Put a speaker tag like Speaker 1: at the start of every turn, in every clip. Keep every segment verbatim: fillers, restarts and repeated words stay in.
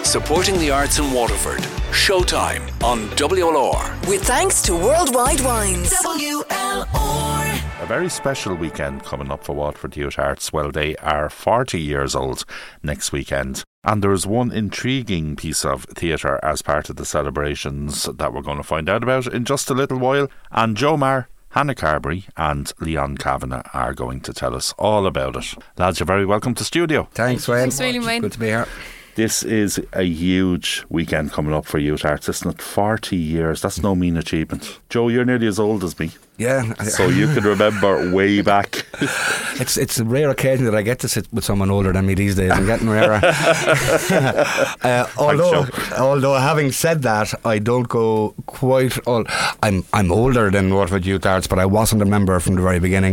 Speaker 1: supporting the arts in Waterford. Showtime on W L R.
Speaker 2: With thanks to Worldwide Wines.
Speaker 3: W L R.
Speaker 4: A very special weekend coming up for Waterford Youth Arts. Well, they are forty years old next weekend. And there's one intriguing piece of theatre as part of the celebrations that we're going to find out about in just a little while. And Joe Marr, Hannah Carberry and Leon Kavanagh are going to tell us all about it. Lads, you're very welcome to studio.
Speaker 5: Thanks, Wayne.
Speaker 6: Thanks, really, Wayne.
Speaker 5: Good to be here.
Speaker 4: This is a huge weekend coming up for Youth Arts, isn't it? forty years, that's no mean achievement. Joe, you're nearly as old as me.
Speaker 5: Yeah.
Speaker 4: So you can remember way back.
Speaker 5: It's it's a rare occasion that I get to sit with someone older than me these days. I'm getting rarer. uh, although, although having said that, I don't go quite old. I'm, I'm older than Waterford Youth Arts, but I wasn't a member from the very beginning.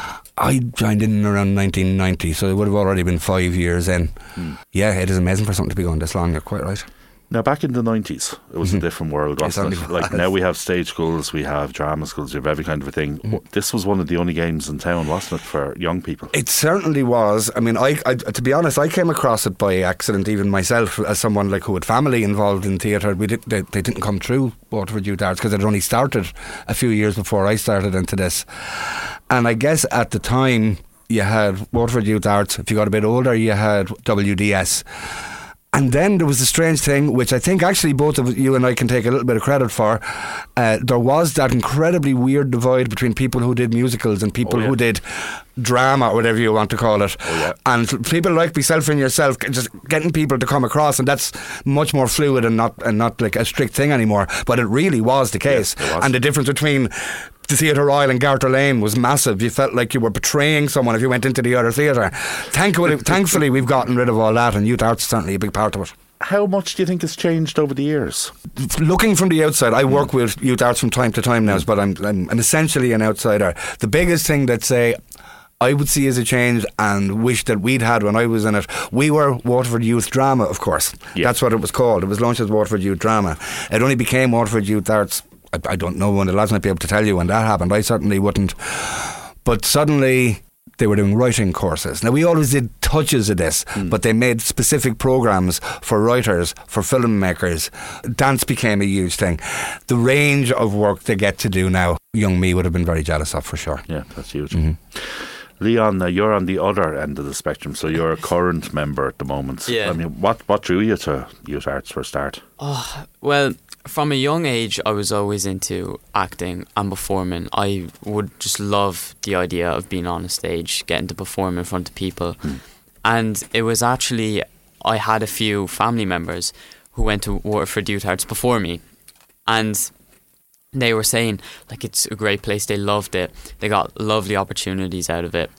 Speaker 5: I joined in around nineteen ninety, so it would have already been five years in. Mm. Yeah, it is amazing for something to be going this long. You're quite right.
Speaker 4: Now, back in the nineties, it was mm-hmm. a different world, wasn't it? Like, now we have stage schools, we have drama schools, we have every kind of a thing. Mm-hmm. This was one of the only games in town, wasn't it, for young people?
Speaker 5: It certainly was. I mean, I, I to be honest, I came across it by accident, even myself, as someone like who had family involved in theatre. We did, they, they didn't come through Waterford Youth Arts because it had only started a few years before I started into this. And I guess at the time, you had Waterford Youth Arts. If you got a bit older, you had W D S. And then there was a strange thing, which I think actually both of you and I can take a little bit of credit for. Uh, there was that incredibly weird divide between people who did musicals and people oh, yeah. who did drama, or whatever you want to call it.
Speaker 4: Oh, yeah.
Speaker 5: And people like myself and yourself, just getting people to come across, and that's much more fluid and not and not like a strict thing anymore. But it really was the case.
Speaker 4: Yes, was.
Speaker 5: And the difference between the Theatre Royal and Garter Lane was massive. You felt like you were betraying someone if you went into the other theatre. Thankfully, thankfully, we've gotten rid of all that, and Youth Arts is certainly a big part of it.
Speaker 4: How much do you think has changed over the years?
Speaker 5: Looking from the outside, I work with Youth Arts from time to time now, but I'm, I'm, I'm essentially an outsider. The biggest thing that say I would see as a change and wish that we'd had when I was in it, we were Waterford Youth Drama, of course. Yeah. That's what it was called. It was launched as Waterford Youth Drama. It only became Waterford Youth Arts, I, I don't know when, the lads might be able to tell you when that happened. I certainly wouldn't. But suddenly they were doing writing courses. Now, we always did touches of this, mm. but they made specific programmes for writers, for filmmakers. Dance became a huge thing. The range of work they get to do now, young me would have been very jealous of, for sure.
Speaker 4: Yeah, that's huge. Mm-hmm. Leon, uh, you're on the other end of the spectrum, so you're a current member at the moment.
Speaker 6: Yeah.
Speaker 4: I mean, what, what drew you to Youth Arts for a start?
Speaker 6: Oh, well, from a young age, I was always into acting and performing. I would just love the idea of being on a stage, getting to perform in front of people. Hmm. And it was actually, I had a few family members who went to Waterford Youth Arts before me. And they were saying, like, it's a great place. They loved it. They got lovely opportunities out of it.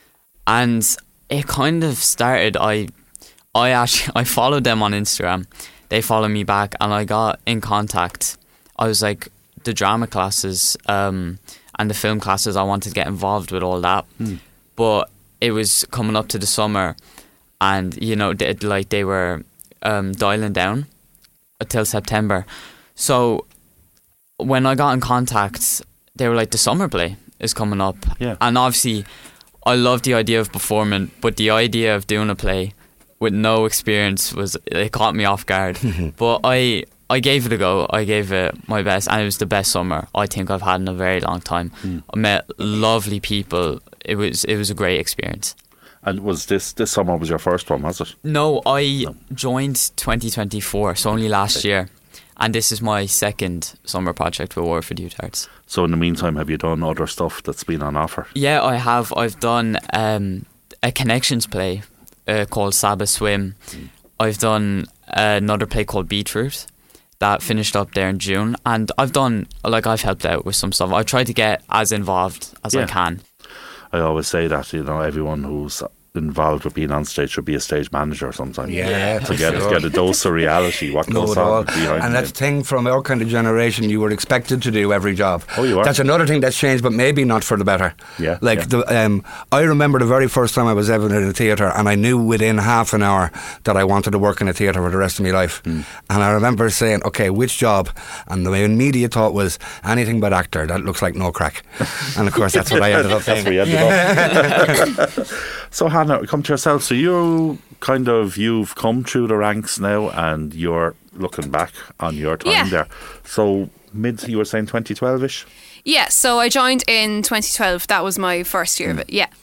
Speaker 6: And it kind of started, I I actually, I followed them on Instagram. They followed me back and I got in contact. I was like, the drama classes um, and the film classes, I wanted to get involved with all that. Mm. But it was coming up to the summer and, you know, they, like they were um, dialing down until September. So when I got in contact, they were like, the summer play is coming up.
Speaker 4: Yeah.
Speaker 6: And obviously, I love the idea of performing, but the idea of doing a play with no experience was, it caught me off guard. But I I gave it a go. I gave it my best, and it was the best summer I think I've had in a very long time. Mm. I met lovely people. It was it was a great experience.
Speaker 4: And was this this summer was your first one, was it?
Speaker 6: No, I no. joined twenty twenty-four, so only last okay. year. And this is my second summer project with Waterford Youth Arts.
Speaker 4: So in the meantime, have you done other stuff that's been on offer?
Speaker 6: Yeah, I have. I've done um, a Connections play uh, called Sabbath Swim. Mm. I've done another play called Beetroot that finished up there in June. And I've done, like, I've helped out with some stuff. I try to get as involved as
Speaker 4: yeah.
Speaker 6: I can.
Speaker 4: I always say that, you know, everyone who's involved with being on stage should be a stage manager sometimes.
Speaker 5: Yeah,
Speaker 4: to get, sure. get a dose of reality, what
Speaker 5: no,
Speaker 4: goes on behind.
Speaker 5: And that's the thing, from our kind of generation, you were expected to do every job.
Speaker 4: Oh, you are.
Speaker 5: That's another thing that's changed, but maybe not for the better.
Speaker 4: Yeah.
Speaker 5: Like
Speaker 4: yeah.
Speaker 5: the um, I remember the very first time I was ever in a theatre, and I knew within half an hour that I wanted to work in a theatre for the rest of my life. Mm. And I remember saying, okay, which job? And my immediate thought was anything but actor. That looks like no crack. And of course, that's what I ended up saying.
Speaker 4: That's where you ended up. So Hannah, come to yourself. So you kind of you've come through the ranks now, and you're looking back on your time
Speaker 7: Yeah.
Speaker 4: there. So mid, you were saying twenty twelve ish,
Speaker 7: Yeah, so I joined in twenty twelve. That was my first year of it. Yeah.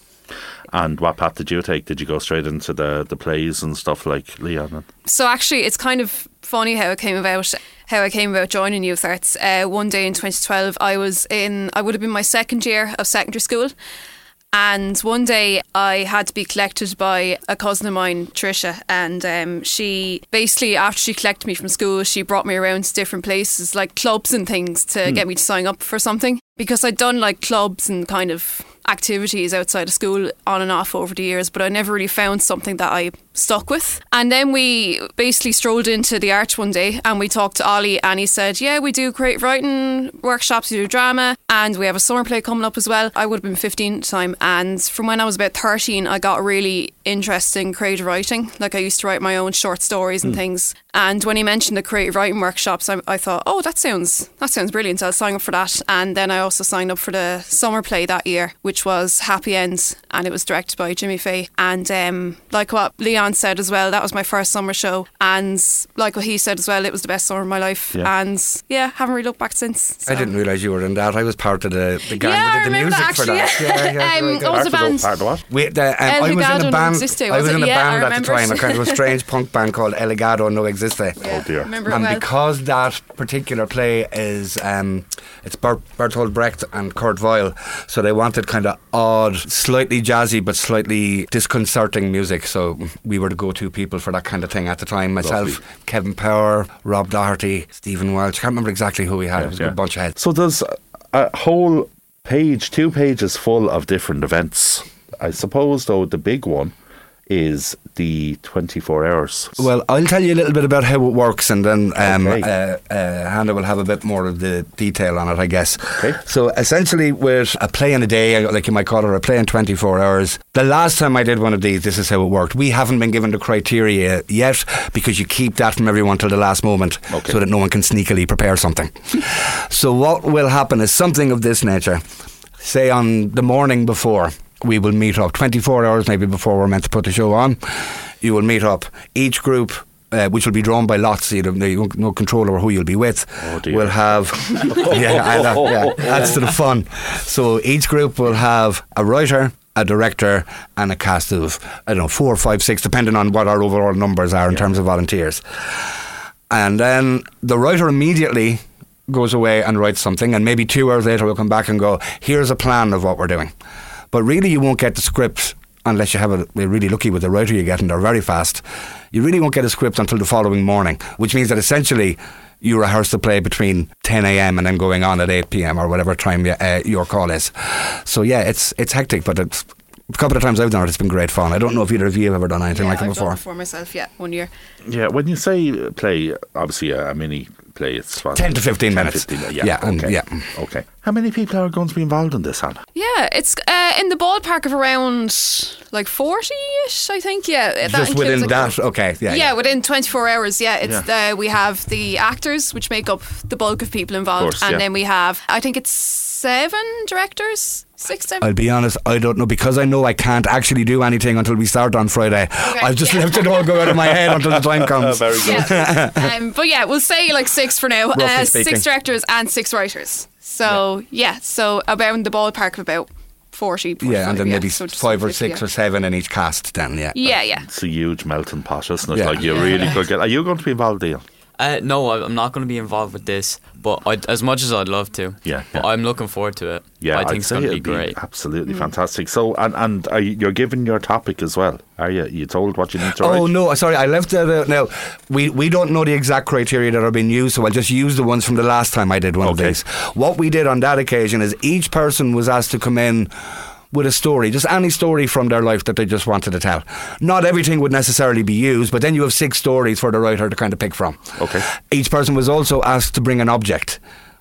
Speaker 4: and what path did you take? Did you go straight into the the plays and stuff like Leon? And
Speaker 7: So actually, it's kind of funny how it came about. How I came about joining Youth Arts. Uh, one day in twenty twelve, I was in. I would have been my second year of secondary school. And one day I had to be collected by a cousin of mine, Trisha, and um, she basically, after she collected me from school, she brought me around to different places, like clubs and things, to get me to sign up for something. Because I'd done like clubs and kind of activities outside of school on and off over the years, but I never really found something that I stuck with. And then we basically strolled into the Arch one day and we talked to Ollie, and he said, yeah, we do creative writing workshops, we do drama, and we have a summer play coming up as well. I would have been fifteen at the time, and from when I was about thirteen, I got really interested in creative writing. Like I used to write my own short stories and things. And when he mentioned the creative writing workshops, I, I thought, oh, that sounds that sounds brilliant. I'll sign up for that. And then I also signed up for the summer play that year, which was Happy Ends, and it was directed by Jimmy Fay. And um, like what Leon said as well, that was my first summer show. And like what he said as well, it was the best summer of my life.
Speaker 4: Yeah.
Speaker 7: And yeah, haven't really looked back since. So.
Speaker 5: I didn't realise you were in that. I was part of the, the gang
Speaker 7: Yeah, I
Speaker 5: that did the
Speaker 7: remember
Speaker 5: music
Speaker 7: that,
Speaker 5: for that.
Speaker 7: actually.
Speaker 5: Yeah, yeah,
Speaker 7: Um,
Speaker 5: very good.
Speaker 7: I was a
Speaker 4: Part of
Speaker 7: band.
Speaker 4: the- part of what?
Speaker 5: We, the, um,
Speaker 7: El
Speaker 5: I was in
Speaker 7: Higado
Speaker 5: a
Speaker 7: No
Speaker 5: band.
Speaker 7: Existe,
Speaker 5: I was
Speaker 7: was
Speaker 5: in
Speaker 7: it?
Speaker 5: a
Speaker 7: Yeah, I
Speaker 5: band at the
Speaker 7: remember
Speaker 5: time,
Speaker 7: it.
Speaker 5: a kind of a strange punk band called El Higado No Existe.
Speaker 7: Yeah,
Speaker 4: Oh, dear.
Speaker 7: remember it
Speaker 5: And
Speaker 7: well.
Speaker 5: because that particular play is, um, it's Bert, Bertolt Brecht and Kurt Weill, so they wanted kind of odd, slightly jazzy but slightly disconcerting music. So we were the go-to people for that kind of thing at the time. Myself,
Speaker 4: Lovely.
Speaker 5: Kevin Power, Rob Doherty, Stephen Welch. I can't remember exactly who we had.
Speaker 4: Yeah,
Speaker 5: it was a
Speaker 4: yeah.
Speaker 5: good bunch of heads.
Speaker 4: So there's a whole page, two pages full of different events. I suppose, though, the big one is the twenty-four hours.
Speaker 5: Well, I'll tell you a little bit about how it works, and then um,
Speaker 4: Okay.
Speaker 5: uh, uh, Hannah will have a bit more of the detail on it, I guess.
Speaker 4: Okay.
Speaker 5: So essentially, with a play in a day, like you might call it, a play in twenty-four hours. The last time I did one of these, this is how it worked. We haven't been given the criteria yet, because you keep that from everyone till the last moment,
Speaker 4: Okay.
Speaker 5: so that no one can sneakily prepare something. So what will happen is something of this nature. Say on the morning before, we will meet up twenty-four hours maybe before we're meant to put the show on. You will meet up. Each group, uh, which will be drawn by lots, so you have no, no control over who you'll be with,
Speaker 4: Oh, dear.
Speaker 5: will have yeah, I know, yeah, that's to the fun. So each group will have a writer, a director, and a cast of, I don't know, four, five, six, depending on what our overall numbers are in terms of volunteers. And then the writer immediately goes away and writes something, and maybe two hours later we'll come back and go, here's a plan of what we're doing. But really you won't get the script unless you have a, you're really lucky with the writer you get, and they're very fast. You really won't get a script until the following morning, which means that essentially you rehearse the play between ten a.m. and then going on at eight p.m. or whatever time you, uh, your call is. So yeah, it's it's hectic, but it's, a couple of times I've done it, it's been great fun. I don't know if either of you have ever done anything
Speaker 7: yeah,
Speaker 5: like it
Speaker 7: I've
Speaker 5: before.
Speaker 7: done it for myself, yeah, one year.
Speaker 4: Yeah, when you say play, obviously a, a mini play, it's what,
Speaker 5: ten to fifteen
Speaker 4: ten,
Speaker 5: minutes.
Speaker 4: fifteen, yeah,
Speaker 5: Yeah, and-
Speaker 4: okay.
Speaker 5: yeah.
Speaker 4: Okay. How many people are going to be involved in this, Hannah?
Speaker 7: Yeah, it's uh, in the ballpark of around like forty-ish, I think. Yeah, that
Speaker 5: Just
Speaker 7: includes,
Speaker 5: within
Speaker 7: like,
Speaker 5: that, okay, yeah.
Speaker 7: Yeah, within twenty-four hours. Yeah, it's
Speaker 4: Yeah.
Speaker 7: The, we have the actors, which make up the bulk of people involved,
Speaker 4: Of course,
Speaker 7: and
Speaker 4: yeah.
Speaker 7: then we have, I think it's seven directors, six, seven.
Speaker 5: I'll be honest, I don't know, because I know I can't actually do anything until we start on Friday. I've just
Speaker 7: yeah.
Speaker 5: left it all go out of my head until the time comes.
Speaker 4: Very good.
Speaker 7: Yeah. um, but yeah, we'll say like six for now.
Speaker 5: Roughly
Speaker 7: Uh,
Speaker 5: speaking.
Speaker 7: six directors and six writers. So yeah, so about in the ballpark of about forty.
Speaker 5: Yeah, and then
Speaker 7: yeah,
Speaker 5: maybe
Speaker 7: so just
Speaker 5: five or
Speaker 7: fifty,
Speaker 5: six
Speaker 7: yeah.
Speaker 5: or seven in each cast then, yeah.
Speaker 7: Yeah, yeah.
Speaker 4: It's a huge melting pot, isn't it?
Speaker 5: Yeah.
Speaker 4: Like you really could get. Are you going to be involved, Ian?
Speaker 6: Uh, no, I- I'm not going to be involved with this, but I'd, as much as I'd love to,
Speaker 4: Yeah,
Speaker 6: but
Speaker 4: yeah.
Speaker 6: I'm looking forward to it.
Speaker 4: Yeah,
Speaker 6: I
Speaker 4: I'd
Speaker 6: think it's
Speaker 4: say
Speaker 6: going to be
Speaker 4: it'd
Speaker 6: great.
Speaker 4: Absolutely fantastic. So, and and are you, you're given your topic as well, are you? You told what you need to write?
Speaker 5: Oh no, sorry, I left that out. Now, we, we don't know the exact criteria that are being used, so I'll just use the ones from the last time I did one of
Speaker 4: Okay.
Speaker 5: these. What we did on that occasion is each person was asked to come in with a story, just any story from their life that they just wanted to tell. Not everything would necessarily be used, but then you have six stories for the writer to kind of pick from.
Speaker 4: Okay.
Speaker 5: Each person was also asked to bring an object.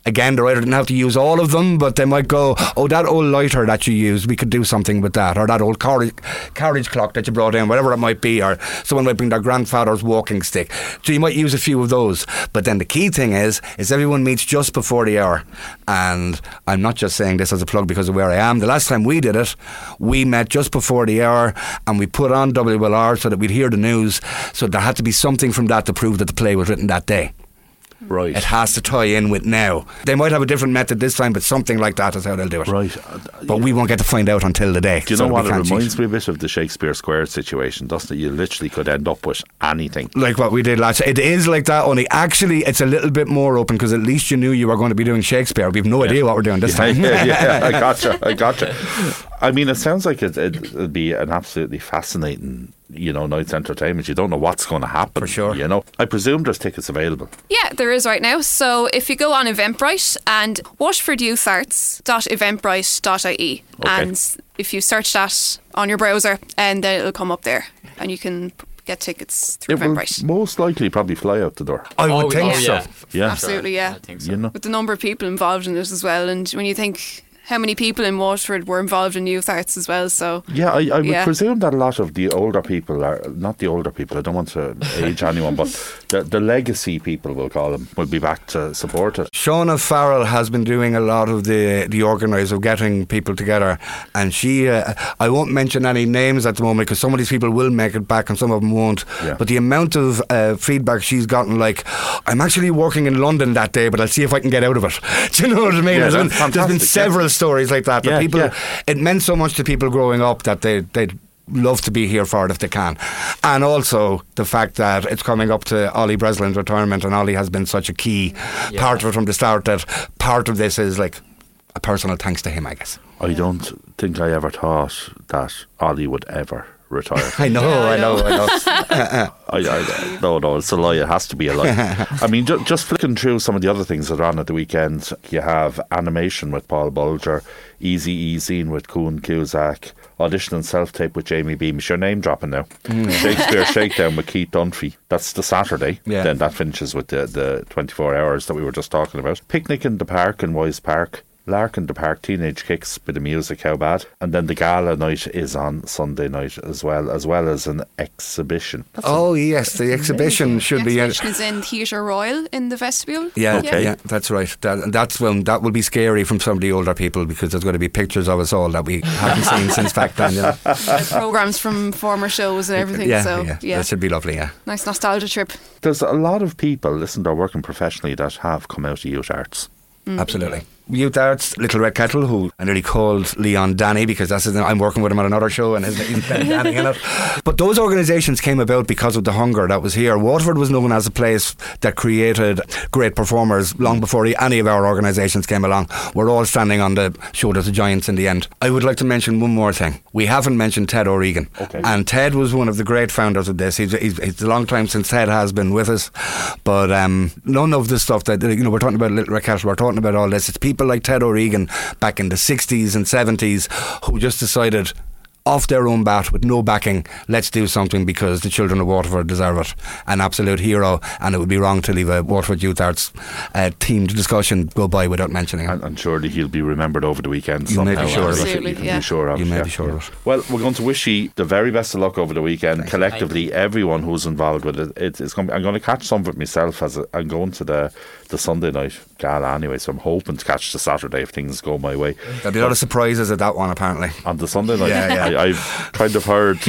Speaker 5: Again, the writer didn't have to use all of them, but they might go, oh, that old lighter that you used, we could do something with that, or that old carriage, carriage clock that you brought in, whatever it might be, or someone might bring their grandfather's walking stick. So you might use a few of those. But then the key thing is, is everyone meets just before the hour. And I'm not just saying this as a plug because of where I am. The last time we did it, we met just before the hour and we put on W L R so that we'd hear the news. So there had to be something from that to prove that the play was written that day.
Speaker 4: Right.
Speaker 5: It has to tie in with now. They might have a different method this time, but something like that is how they'll do it.
Speaker 4: Right.
Speaker 5: But we won't get to find out until the day.
Speaker 4: Do you
Speaker 5: so
Speaker 4: know what? It
Speaker 5: can't
Speaker 4: reminds
Speaker 5: cheat.
Speaker 4: me a bit of the Shakespeare Square situation, doesn't it? You literally could end up with anything.
Speaker 5: Like what we did last. It is like that, only actually it's a little bit more open because at least you knew you were going to be doing Shakespeare. We've no idea what we're doing this
Speaker 4: Yeah,
Speaker 5: time.
Speaker 4: yeah, yeah, I gotcha, I gotcha. I mean, it sounds like it, it, it'd be an absolutely fascinating, you know, night's entertainment. You don't know what's going to happen.
Speaker 5: For sure.
Speaker 4: You know, I presume there's tickets available.
Speaker 7: Yeah, there is right now. So if you go on Eventbrite and waterford youth arts dot eventbrite dot I E,
Speaker 4: Okay.
Speaker 7: and if you search that on your browser, and then it'll come up there, and you can get tickets through
Speaker 4: It will
Speaker 7: Eventbrite.
Speaker 4: most likely probably fly out the door.
Speaker 5: I would
Speaker 6: Oh,
Speaker 5: think
Speaker 6: oh,
Speaker 5: so.
Speaker 6: yeah.
Speaker 4: Yeah.
Speaker 7: Absolutely, yeah.
Speaker 6: I think so.
Speaker 4: You know,
Speaker 7: With the number of people involved in it as well, and when you think how many people in Waterford were involved in youth arts as well, so
Speaker 4: yeah, I, I would
Speaker 7: Yeah.
Speaker 4: presume that a lot of the older people are not the older people. I don't want to age anyone, but the, the legacy people, we'll call them, will be back to support it.
Speaker 5: Shauna Farrell has been doing a lot of the the organising of getting people together, and she uh, I won't mention any names at the moment because some of these people will make it back and some of them won't,
Speaker 4: Yeah.
Speaker 5: but the amount of uh, feedback she's gotten, like, I'm actually working in London that day but I'll see if I can get out of it. Do you know what I mean?
Speaker 4: Yeah,
Speaker 5: there's, been,
Speaker 4: that's
Speaker 5: there's been
Speaker 4: fantastic,
Speaker 5: several stories like that, but
Speaker 4: Yeah,
Speaker 5: people
Speaker 4: yeah.
Speaker 5: it meant so much to people growing up that they they'd love to be here for it if they can. And also the fact that it's coming up to Ollie Breslin's retirement, and Ollie has been such a key
Speaker 6: Yeah.
Speaker 5: part of it from the start, that part of this is like a personal thanks to him, I guess.
Speaker 4: I don't think I ever thought that Ollie would ever retire.
Speaker 5: I know,
Speaker 7: Yeah, I
Speaker 5: I know,
Speaker 7: know.
Speaker 5: I know.
Speaker 4: I, I, no, no, it's a lie. It has to be a lie. I mean, ju- just flicking through some of the other things that are on at the weekend, you have animation with Paul Bulger, Easy Easing with Kuhn Cusack, Audition and Self-Tape with Jamie Beamish. Your name dropping now. Shakespeare Shakedown with Keith Dunphy. That's the Saturday.
Speaker 5: Yeah.
Speaker 4: Then that finishes with the, the twenty-four hours that we were just talking about. Picnic in the Park in Wise Park. Lark in the Park, Teenage Kicks, bit of music, how bad. And then the gala night is on Sunday night as well, as well as an exhibition.
Speaker 5: Oh yes, the exhibition should
Speaker 7: the
Speaker 5: be in.
Speaker 7: exhibition is in Theatre Royal in the vestibule.
Speaker 5: Yeah,
Speaker 4: Okay.
Speaker 5: yeah, that's right. That, that's when that will be scary from some of the older people because there's going to be pictures of us all that we haven't seen since back then. You know?
Speaker 7: With programs from former shows and everything.
Speaker 5: Yeah,
Speaker 7: so
Speaker 5: yeah,
Speaker 7: yeah,
Speaker 5: that should be lovely. Yeah.
Speaker 7: nice nostalgia trip.
Speaker 4: There's a lot of people, listen, they're working professionally that have come out of youth arts.
Speaker 5: Absolutely. Youth Arts, Little Red Kettle, who I nearly called Leon Danny because that's his name. I'm working with him on another show and his name's Danny in it. But those organisations came about because of the hunger that was here. Waterford was known as a place that created great performers long before any of our organisations came along. We're all standing on the shoulders of giants in the end. I would like to mention one more thing. We haven't mentioned Ted O'Regan.
Speaker 4: Okay.
Speaker 5: And Ted was one of the great founders of this. He's, he's, it's a long time since Ted has been with us. But um, none of the stuff that, you know, we're talking about Little Red Kettle, we're talking about all this. It's people like Ted O'Regan back in the sixties and seventies who just decided off their own bat with no backing, let's do something because the children of Waterford deserve it. An absolute hero, and it would be wrong to leave a Waterford Youth Arts uh, themed discussion go by without mentioning it.
Speaker 4: And, and surely he'll be remembered over the weekend.
Speaker 5: You may
Speaker 4: somehow.
Speaker 5: be sure of it.
Speaker 7: Absolutely,
Speaker 4: You can
Speaker 7: yeah.
Speaker 4: be sure of
Speaker 5: You
Speaker 4: it,
Speaker 5: may
Speaker 4: yeah,
Speaker 5: be sure
Speaker 4: yeah.
Speaker 5: of it.
Speaker 4: Well, we're going to wish you the very best of luck over the weekend. Collectively, everyone who's involved with it. it it's going to be, I'm going to catch some of it myself as a, I'm going to the, the Sunday night gala anyway, so I'm hoping to catch the Saturday if things go my way.
Speaker 5: There'll be a lot of surprises at that one, apparently.
Speaker 4: On the Sunday night,
Speaker 5: Yeah, yeah.
Speaker 4: I, I've kind of heard.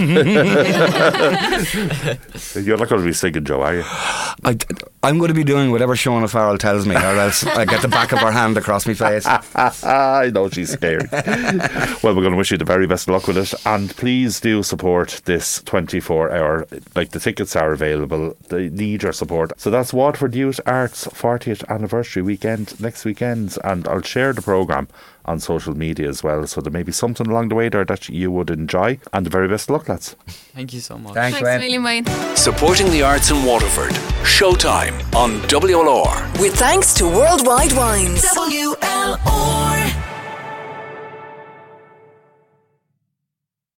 Speaker 4: You're not going to be singing, Joe, are you?
Speaker 5: I, I'm going to be doing whatever Shauna Farrell tells me, or else I get the back of her hand across my face.
Speaker 4: I know she's scary. Well, we're going to wish you the very best of luck with it, and please do support this twenty-four hour. Like, the tickets are available. They need your support. So that's Waterford Youth Arts fortieth anniversary weekend next weekend, and I'll share the programme on social media as well, so there may be something along the way there that you would enjoy. And the very best of luck, lads.
Speaker 6: Thank you so much.
Speaker 5: Thanks,
Speaker 7: Thanks a
Speaker 5: Wayne.
Speaker 7: million, Wayne.
Speaker 1: Supporting the arts in Waterford. Showtime on W L R.
Speaker 2: With thanks to Worldwide Wines.
Speaker 3: W L R